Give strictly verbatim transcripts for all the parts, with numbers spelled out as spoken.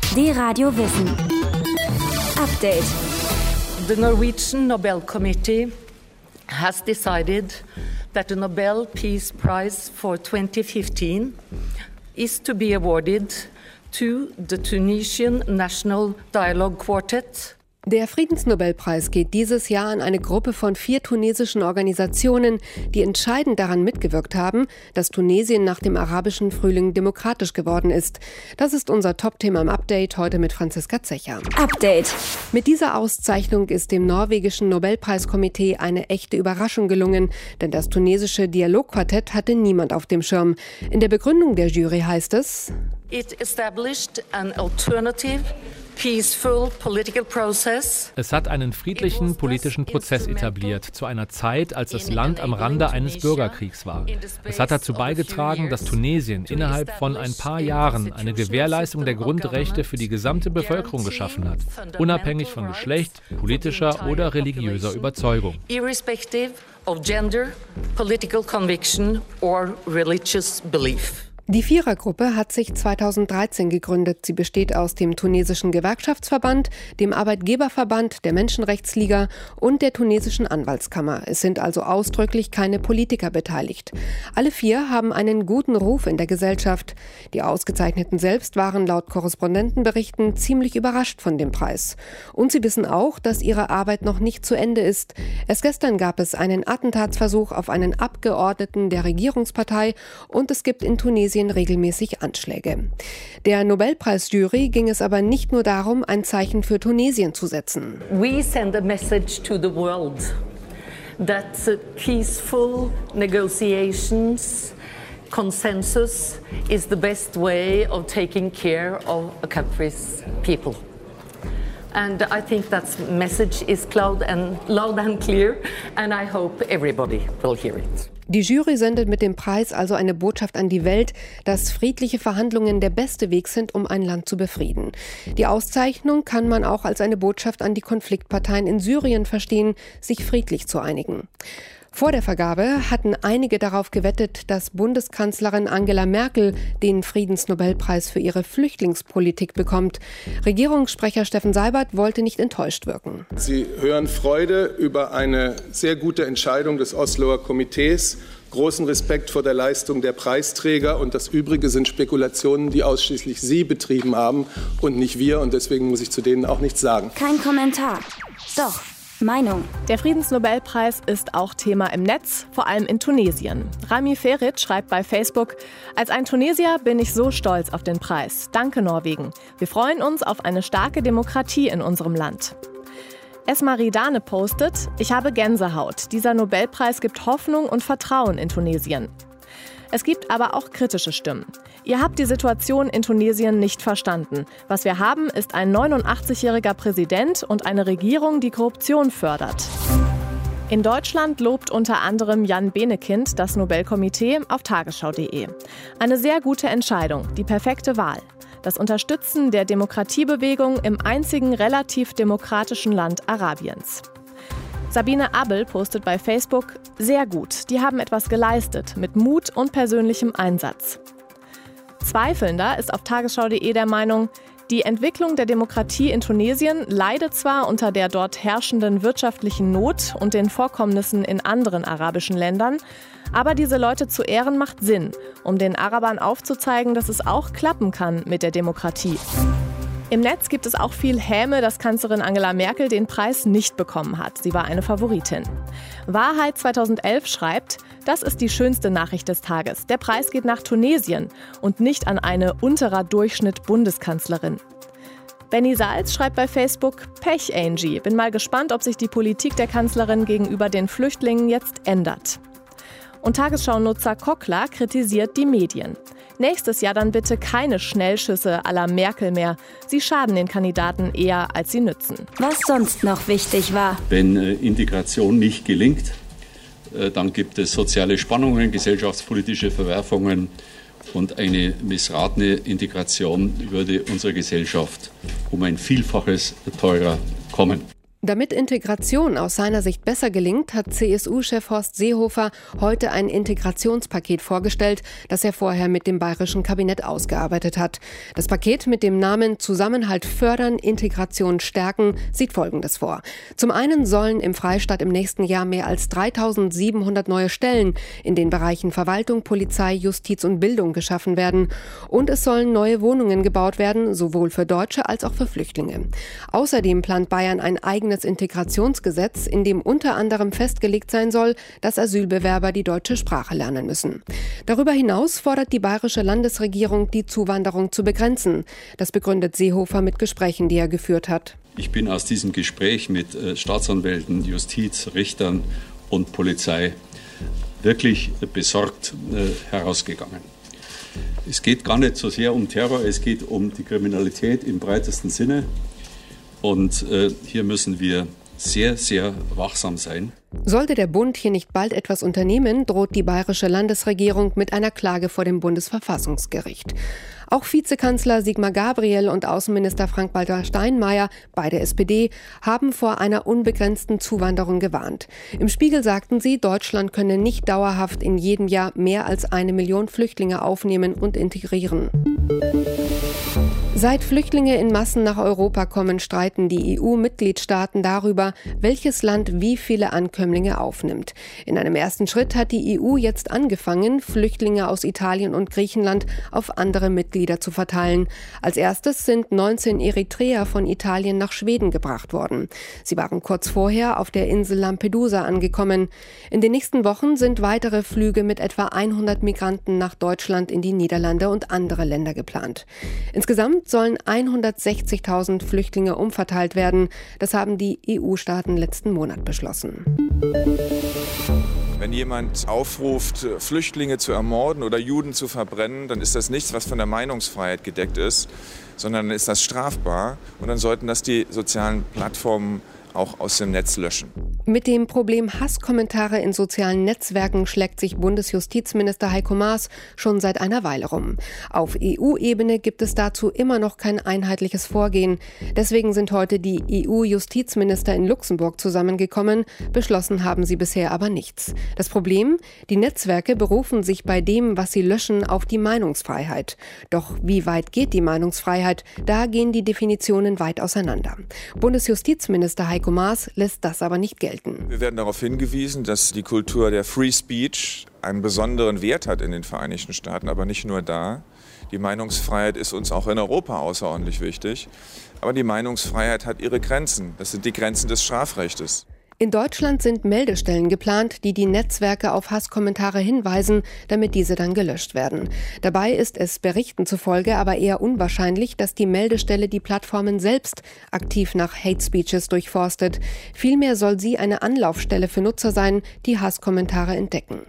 Die Radio Wissen. Update. The Norwegian Nobel Committee has decided that the Nobel Peace Prize for twenty fifteen is to be awarded to the Tunisian National Dialogue Quartet. Der Friedensnobelpreis geht dieses Jahr an eine Gruppe von vier tunesischen Organisationen, die entscheidend daran mitgewirkt haben, dass Tunesien nach dem arabischen Frühling demokratisch geworden ist. Das ist unser Top-Thema im Update, heute mit Franziska Zecher. Update. Mit dieser Auszeichnung ist dem norwegischen Nobelpreiskomitee eine echte Überraschung gelungen, denn das tunesische Dialogquartett hatte niemand auf dem Schirm. In der Begründung der Jury heißt es: It established an alternative peaceful political process. Es hat einen friedlichen politischen Prozess etabliert, zu einer Zeit, als das Land am Rande eines Bürgerkriegs war. Es hat dazu beigetragen, dass Tunesien innerhalb von ein paar Jahren eine Gewährleistung der Grundrechte für die gesamte Bevölkerung geschaffen hat, unabhängig von Geschlecht, politischer oder religiöser Überzeugung. Irrespective of gender, political conviction or religious belief. Die Vierergruppe hat sich zweitausenddreizehn gegründet. Sie besteht aus dem tunesischen Gewerkschaftsverband, dem Arbeitgeberverband, der Menschenrechtsliga und der tunesischen Anwaltskammer. Es sind also ausdrücklich keine Politiker beteiligt. Alle vier haben einen guten Ruf in der Gesellschaft. Die Ausgezeichneten selbst waren laut Korrespondentenberichten ziemlich überrascht von dem Preis. Und sie wissen auch, dass ihre Arbeit noch nicht zu Ende ist. Erst gestern gab es einen Attentatsversuch auf einen Abgeordneten der Regierungspartei und es gibt in Tunesien regelmäßig Anschläge. Der Nobelpreisjury ging es aber nicht nur darum, ein Zeichen für Tunesien zu setzen. We send a message to the world that peaceful negotiations, consensus is the best way of taking care of a country's people. And I think that message is loud and, loud and clear, and I hope everybody will hear it. Die Jury sendet mit dem Preis also eine Botschaft an die Welt, dass friedliche Verhandlungen der beste Weg sind, um ein Land zu befrieden. Die Auszeichnung kann man auch als eine Botschaft an die Konfliktparteien in Syrien verstehen, sich friedlich zu einigen. Vor der Vergabe hatten einige darauf gewettet, dass Bundeskanzlerin Angela Merkel den Friedensnobelpreis für ihre Flüchtlingspolitik bekommt. Regierungssprecher Steffen Seibert wollte nicht enttäuscht wirken. Sie hören Freude über eine sehr gute Entscheidung des Osloer Komitees. Großen Respekt vor der Leistung der Preisträger, und das Übrige sind Spekulationen, die ausschließlich Sie betrieben haben und nicht wir, und deswegen muss ich zu denen auch nichts sagen. Kein Kommentar. Doch. Meinung. Der Friedensnobelpreis ist auch Thema im Netz, vor allem in Tunesien. Rami Ferit schreibt bei Facebook: Als ein Tunesier bin ich so stolz auf den Preis. Danke, Norwegen. Wir freuen uns auf eine starke Demokratie in unserem Land. Esma Ridane postet: Ich habe Gänsehaut. Dieser Nobelpreis gibt Hoffnung und Vertrauen in Tunesien. Es gibt aber auch kritische Stimmen. Ihr habt die Situation in Tunesien nicht verstanden. Was wir haben, ist ein neunundachtzigjähriger Präsident und eine Regierung, die Korruption fördert. In Deutschland lobt unter anderem Jan Benekind das Nobelkomitee auf tagesschau punkt de. Eine sehr gute Entscheidung, die perfekte Wahl. Das Unterstützen der Demokratiebewegung im einzigen relativ demokratischen Land Arabiens. Sabine Abel postet bei Facebook: Sehr gut, die haben etwas geleistet, mit Mut und persönlichem Einsatz. Zweifelnder ist auf tagesschau punkt de der Meinung, die Entwicklung der Demokratie in Tunesien leidet zwar unter der dort herrschenden wirtschaftlichen Not und den Vorkommnissen in anderen arabischen Ländern, aber diese Leute zu ehren macht Sinn, um den Arabern aufzuzeigen, dass es auch klappen kann mit der Demokratie. Im Netz gibt es auch viel Häme, dass Kanzlerin Angela Merkel den Preis nicht bekommen hat. Sie war eine Favoritin. Wahrheit zweitausendelf schreibt: Das ist die schönste Nachricht des Tages. Der Preis geht nach Tunesien und nicht an eine unterer Durchschnitt Bundeskanzlerin. Benny Salz schreibt bei Facebook: Pech, Angie. Bin mal gespannt, ob sich die Politik der Kanzlerin gegenüber den Flüchtlingen jetzt ändert. Und Tagesschau-Nutzer Kockler kritisiert die Medien. Nächstes Jahr dann bitte keine Schnellschüsse à la Merkel mehr. Sie schaden den Kandidaten eher, als sie nützen. Was sonst noch wichtig war. Wenn äh, Integration nicht gelingt, äh, dann gibt es soziale Spannungen, gesellschaftspolitische Verwerfungen, und eine missratene Integration würde unserer Gesellschaft um ein Vielfaches teurer kommen. Damit Integration aus seiner Sicht besser gelingt, hat C S U-Chef Horst Seehofer heute ein Integrationspaket vorgestellt, das er vorher mit dem bayerischen Kabinett ausgearbeitet hat. Das Paket mit dem Namen Zusammenhalt fördern, Integration stärken sieht Folgendes vor. Zum einen sollen im Freistaat im nächsten Jahr mehr als dreitausendsiebenhundert neue Stellen in den Bereichen Verwaltung, Polizei, Justiz und Bildung geschaffen werden. Und es sollen neue Wohnungen gebaut werden, sowohl für Deutsche als auch für Flüchtlinge. Außerdem plant Bayern ein eigenes Integrationsgesetz, in dem unter anderem festgelegt sein soll, dass Asylbewerber die deutsche Sprache lernen müssen. Darüber hinaus fordert die bayerische Landesregierung, die Zuwanderung zu begrenzen. Das begründet Seehofer mit Gesprächen, die er geführt hat. Ich bin aus diesem Gespräch mit Staatsanwälten, Justiz, Richtern und Polizei wirklich besorgt herausgegangen. Es geht gar nicht so sehr um Terror, es geht um die Kriminalität im breitesten Sinne. Und äh, hier müssen wir sehr, sehr wachsam sein. Sollte der Bund hier nicht bald etwas unternehmen, droht die bayerische Landesregierung mit einer Klage vor dem Bundesverfassungsgericht. Auch Vizekanzler Sigmar Gabriel und Außenminister Frank-Walter Steinmeier, beide S P D, haben vor einer unbegrenzten Zuwanderung gewarnt. Im Spiegel sagten sie, Deutschland könne nicht dauerhaft in jedem Jahr mehr als eine Million Flüchtlinge aufnehmen und integrieren. Seit Flüchtlinge in Massen nach Europa kommen, streiten die E U-Mitgliedstaaten darüber, welches Land wie viele Ankömmlinge aufnimmt. In einem ersten Schritt hat die E U jetzt angefangen, Flüchtlinge aus Italien und Griechenland auf andere Mitglieder zu verteilen. Als erstes sind neunzehn Eritreer von Italien nach Schweden gebracht worden. Sie waren kurz vorher auf der Insel Lampedusa angekommen. In den nächsten Wochen sind weitere Flüge mit etwa hundert Migranten nach Deutschland, in die Niederlande und andere Länder geplant. Insgesamt sollen hundertsechzigtausend Flüchtlinge umverteilt werden. Das haben die E U-Staaten letzten Monat beschlossen. Wenn jemand aufruft, Flüchtlinge zu ermorden oder Juden zu verbrennen, dann ist das nichts, was von der Meinungsfreiheit gedeckt ist, sondern dann ist das strafbar. Und dann sollten das die sozialen Plattformen auch aus dem Netz löschen. Mit dem Problem Hasskommentare in sozialen Netzwerken schlägt sich Bundesjustizminister Heiko Maas schon seit einer Weile rum. Auf E U-Ebene gibt es dazu immer noch kein einheitliches Vorgehen. Deswegen sind heute die E U-Justizminister in Luxemburg zusammengekommen. Beschlossen haben sie bisher aber nichts. Das Problem? Die Netzwerke berufen sich bei dem, was sie löschen, auf die Meinungsfreiheit. Doch wie weit geht die Meinungsfreiheit? Da gehen die Definitionen weit auseinander. Bundesjustizminister Heiko Maas lässt das aber nicht gelten. Wir werden darauf hingewiesen, dass die Kultur der Free Speech einen besonderen Wert hat in den Vereinigten Staaten, aber nicht nur da. Die Meinungsfreiheit ist uns auch in Europa außerordentlich wichtig. Aber die Meinungsfreiheit hat ihre Grenzen. Das sind die Grenzen des Strafrechtes. In Deutschland sind Meldestellen geplant, die die Netzwerke auf Hasskommentare hinweisen, damit diese dann gelöscht werden. Dabei ist es Berichten zufolge aber eher unwahrscheinlich, dass die Meldestelle die Plattformen selbst aktiv nach Hate Speeches durchforstet. Vielmehr soll sie eine Anlaufstelle für Nutzer sein, die Hasskommentare entdecken.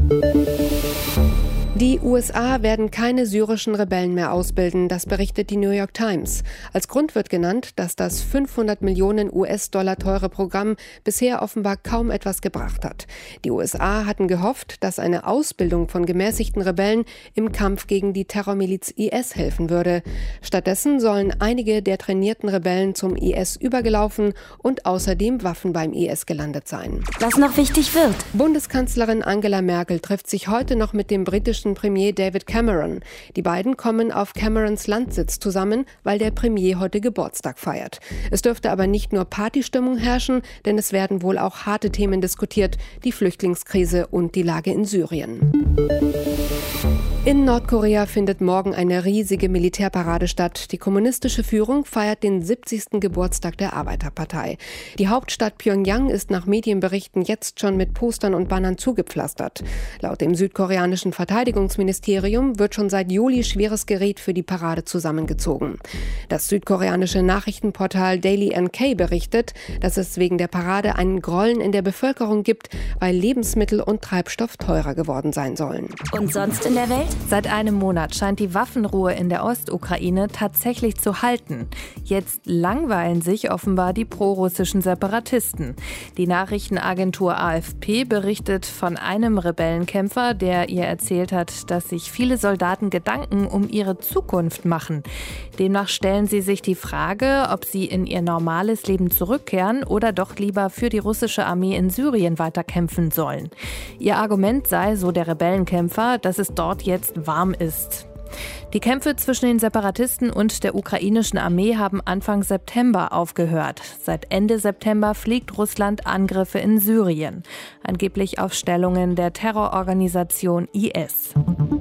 Die U S A werden keine syrischen Rebellen mehr ausbilden, das berichtet die New York Times. Als Grund wird genannt, dass das fünfhundert Millionen US-Dollar teure Programm bisher offenbar kaum etwas gebracht hat. Die U S A hatten gehofft, dass eine Ausbildung von gemäßigten Rebellen im Kampf gegen die Terrormiliz I S helfen würde. Stattdessen sollen einige der trainierten Rebellen zum I S übergelaufen und außerdem Waffen beim I S gelandet sein. Was noch wichtig wird. Bundeskanzlerin Angela Merkel trifft sich heute noch mit dem britischen Premier David Cameron. Die beiden kommen auf Camerons Landsitz zusammen, weil der Premier heute Geburtstag feiert. Es dürfte aber nicht nur Partystimmung herrschen, denn es werden wohl auch harte Themen diskutiert, die Flüchtlingskrise und die Lage in Syrien. In Nordkorea findet morgen eine riesige Militärparade statt. Die kommunistische Führung feiert den siebzigsten Geburtstag der Arbeiterpartei. Die Hauptstadt Pyongyang ist nach Medienberichten jetzt schon mit Postern und Bannern zugepflastert. Laut dem südkoreanischen Verteidigungsministerium wird schon seit Juli schweres Gerät für die Parade zusammengezogen. Das südkoreanische Nachrichtenportal Daily N K berichtet, dass es wegen der Parade einen Grollen in der Bevölkerung gibt, weil Lebensmittel und Treibstoff teurer geworden sein sollen. Und sonst in der Welt? Seit einem Monat scheint die Waffenruhe in der Ostukraine tatsächlich zu halten. Jetzt langweilen sich offenbar die prorussischen Separatisten. Die Nachrichtenagentur A F P berichtet von einem Rebellenkämpfer, der ihr erzählt hat, dass sich viele Soldaten Gedanken um ihre Zukunft machen. Demnach stellen sie sich die Frage, ob sie in ihr normales Leben zurückkehren oder doch lieber für die russische Armee in Syrien weiterkämpfen sollen. Ihr Argument sei, so der Rebellenkämpfer, dass es dort jetzt warm ist. Die Kämpfe zwischen den Separatisten und der ukrainischen Armee haben Anfang September aufgehört. Seit Ende September fliegt Russland Angriffe in Syrien, angeblich auf Stellungen der Terrororganisation I S.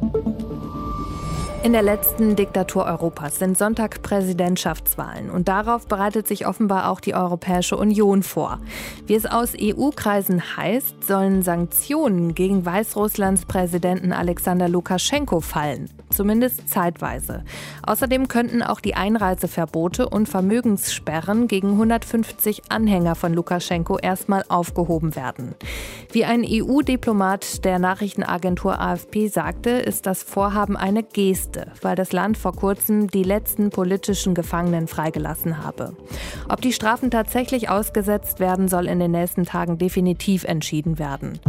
In der letzten Diktatur Europas sind Sonntag Präsidentschaftswahlen und darauf bereitet sich offenbar auch die Europäische Union vor. Wie es aus E U-Kreisen heißt, sollen Sanktionen gegen Weißrusslands Präsidenten Alexander Lukaschenko fallen, zumindest zeitweise. Außerdem könnten auch die Einreiseverbote und Vermögenssperren gegen hundertfünfzig Anhänger von Lukaschenko erstmal aufgehoben werden. Wie ein E U-Diplomat der Nachrichtenagentur A F P sagte, ist das Vorhaben eine Geste, weil das Land vor kurzem die letzten politischen Gefangenen freigelassen habe. Ob die Strafen tatsächlich ausgesetzt werden, soll in den nächsten Tagen definitiv entschieden werden.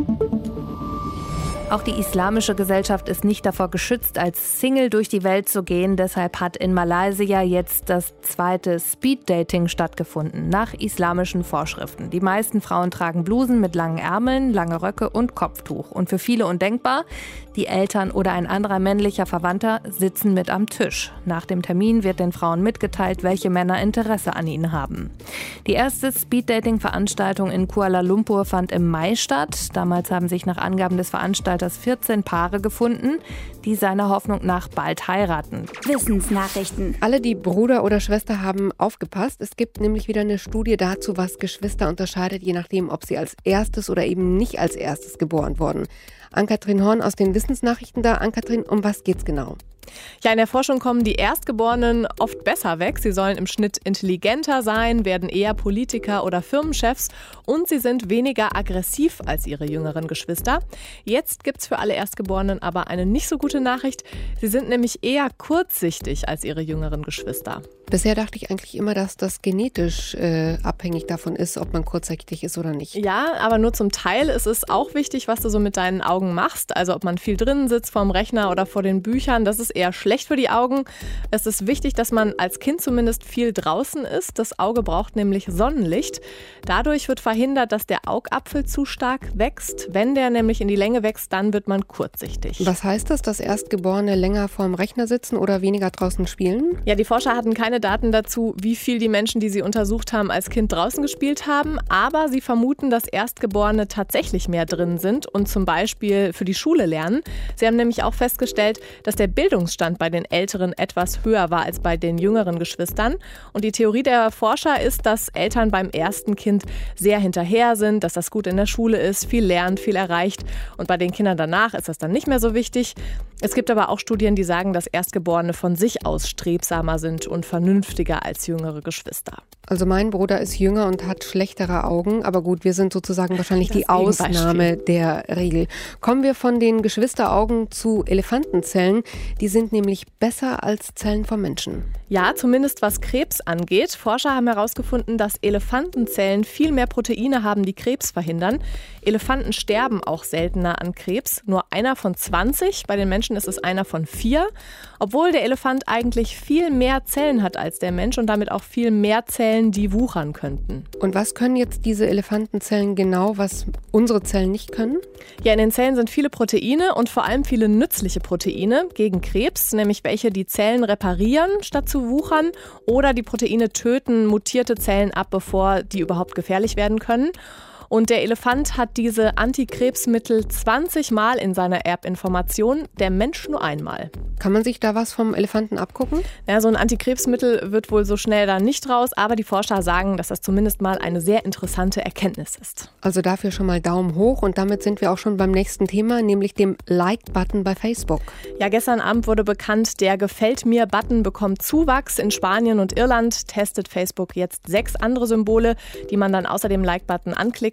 Auch die islamische Gesellschaft ist nicht davor geschützt, als Single durch die Welt zu gehen. Deshalb hat in Malaysia jetzt das zweite Speed-Dating stattgefunden, nach islamischen Vorschriften. Die meisten Frauen tragen Blusen mit langen Ärmeln, lange Röcke und Kopftuch. Und für viele undenkbar, die Eltern oder ein anderer männlicher Verwandter sitzen mit am Tisch. Nach dem Termin wird den Frauen mitgeteilt, welche Männer Interesse an ihnen haben. Die erste Speed-Dating-Veranstaltung in Kuala Lumpur fand im Mai statt. Damals haben sich nach Angaben des Veranstalters vierzehn Paare gefunden, die seiner Hoffnung nach bald heiraten. Wissensnachrichten. Alle, die Bruder oder Schwester haben, aufgepasst. Es gibt nämlich wieder eine Studie dazu, was Geschwister unterscheidet, je nachdem, ob sie als erstes oder eben nicht als erstes geboren wurden. Ann-Kathrin Horn aus den Wissensnachrichten da. Ann-Kathrin, um was geht's genau? Ja, in der Forschung kommen die Erstgeborenen oft besser weg. Sie sollen im Schnitt intelligenter sein, werden eher Politiker oder Firmenchefs und sie sind weniger aggressiv als ihre jüngeren Geschwister. Jetzt gibt's für alle Erstgeborenen aber eine nicht so gute Nachricht. Sie sind nämlich eher kurzsichtig als ihre jüngeren Geschwister. Bisher dachte ich eigentlich immer, dass das genetisch äh, abhängig davon ist, ob man kurzsichtig ist oder nicht. Ja, aber nur zum Teil. Es ist auch wichtig, was du so mit deinen Augen machst. Also ob man viel drinnen sitzt vorm Rechner oder vor den Büchern, das ist eher schlecht für die Augen. Es ist wichtig, dass man als Kind zumindest viel draußen ist. Das Auge braucht nämlich Sonnenlicht. Dadurch wird verhindert, dass der Augapfel zu stark wächst. Wenn der nämlich in die Länge wächst, dann wird man kurzsichtig. Was heißt das, dass Erstgeborene länger vorm Rechner sitzen oder weniger draußen spielen? Ja, die Forscher hatten keine Daten dazu, wie viel die Menschen, die sie untersucht haben, als Kind draußen gespielt haben. Aber sie vermuten, dass Erstgeborene tatsächlich mehr drin sind und zum Beispiel für die Schule lernen. Sie haben nämlich auch festgestellt, dass der Bildungsstand bei den Älteren etwas höher war als bei den jüngeren Geschwistern. Und die Theorie der Forscher ist, dass Eltern beim ersten Kind sehr hinterher sind, dass das gut in der Schule ist, viel lernt, viel erreicht. Und bei den Kindern danach ist das dann nicht mehr so wichtig. Es gibt aber auch Studien, die sagen, dass Erstgeborene von sich aus strebsamer sind und vernünftiger als jüngere Geschwister. Also mein Bruder ist jünger und hat schlechtere Augen, aber gut, wir sind sozusagen wahrscheinlich das die Ausnahme der Regel. Kommen wir von den Geschwisteraugen zu Elefantenzellen. Die sind nämlich besser als Zellen vom Menschen. Ja, zumindest was Krebs angeht. Forscher haben herausgefunden, dass Elefantenzellen viel mehr Proteine haben, die Krebs verhindern. Elefanten sterben auch seltener an Krebs. Nur einer von zwanzig. Bei den Menschen ist es einer von vier. Obwohl der Elefant eigentlich viel mehr Zellen hat als der Mensch und damit auch viel mehr Zellen, die wuchern könnten. Und was können jetzt diese Elefantenzellen genau, was unsere Zellen nicht können? Ja, in den Zellen sind viele Proteine und vor allem viele nützliche Proteine gegen Krebs, nämlich welche die Zellen reparieren, statt zu wuchern, oder die Proteine töten mutierte Zellen ab, bevor die überhaupt gefährlich werden können. Und der Elefant hat diese Antikrebsmittel zwanzig Mal in seiner Erbinformation, der Mensch nur einmal. Kann man sich da was vom Elefanten abgucken? Ja, so ein Antikrebsmittel wird wohl so schnell da nicht raus, aber die Forscher sagen, dass das zumindest mal eine sehr interessante Erkenntnis ist. Also dafür schon mal Daumen hoch und damit sind wir auch schon beim nächsten Thema, nämlich dem Like-Button bei Facebook. Ja, gestern Abend wurde bekannt, der Gefällt-mir-Button bekommt Zuwachs. In Spanien und Irland testet Facebook jetzt sechs andere Symbole, die man dann außer dem Like-Button anklicken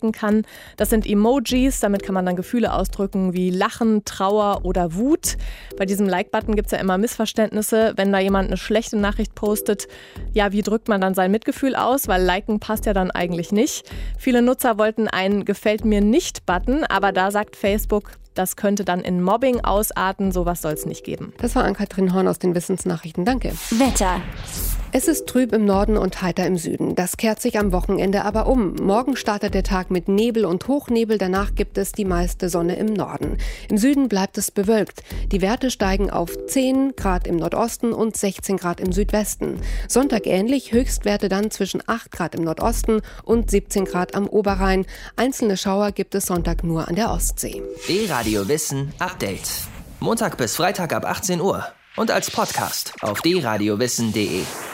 ausdrücken kann. Das sind Emojis, damit kann man dann Gefühle ausdrücken wie Lachen, Trauer oder Wut. Bei diesem Like-Button gibt es ja immer Missverständnisse, wenn da jemand eine schlechte Nachricht postet. Ja, wie drückt man dann sein Mitgefühl aus? Weil Liken passt ja dann eigentlich nicht. Viele Nutzer wollten einen Gefällt mir nicht-Button, aber da sagt Facebook, das könnte dann in Mobbing ausarten. Sowas soll es nicht geben. Das war Ann-Kathrin Horn aus den Wissensnachrichten. Danke. Wetter. Es ist trüb im Norden und heiter im Süden. Das kehrt sich am Wochenende aber um. Morgen startet der Tag mit Nebel und Hochnebel. Danach gibt es die meiste Sonne im Norden. Im Süden bleibt es bewölkt. Die Werte steigen auf zehn Grad im Nordosten und sechzehn Grad im Südwesten. Sonntag ähnlich, Höchstwerte dann zwischen acht Grad im Nordosten und siebzehn Grad am Oberrhein. Einzelne Schauer gibt es Sonntag nur an der Ostsee. D-Radio Wissen Update. Montag bis Freitag ab achtzehn Uhr und als Podcast auf d radio wissen punkt de.